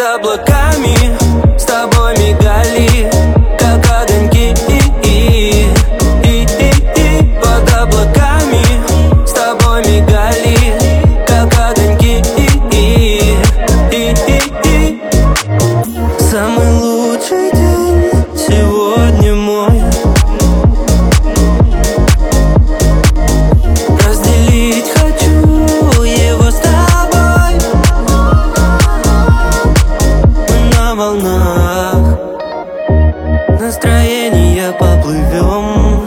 Под облаками с тобой мигали, как огоньки. Под облаками с тобой мигали, как огоньки. Самый лучший день сегодня мой. Разделить хочу его с тобой. Мы на волнах настроения поплывем.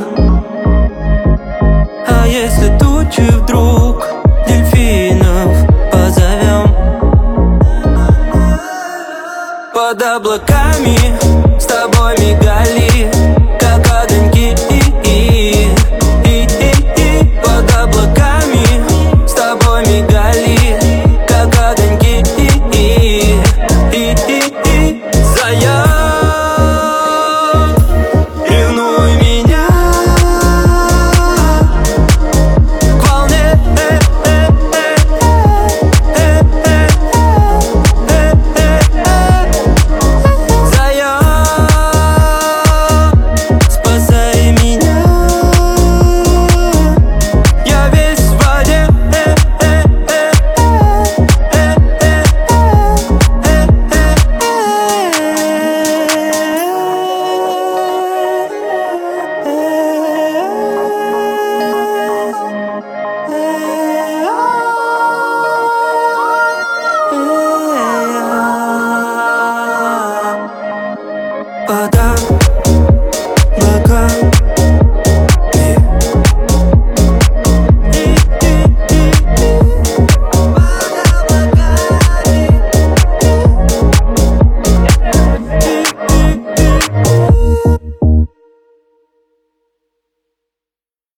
А если тучи вдруг дельфинов позовем? Под облаками с тобой мигали,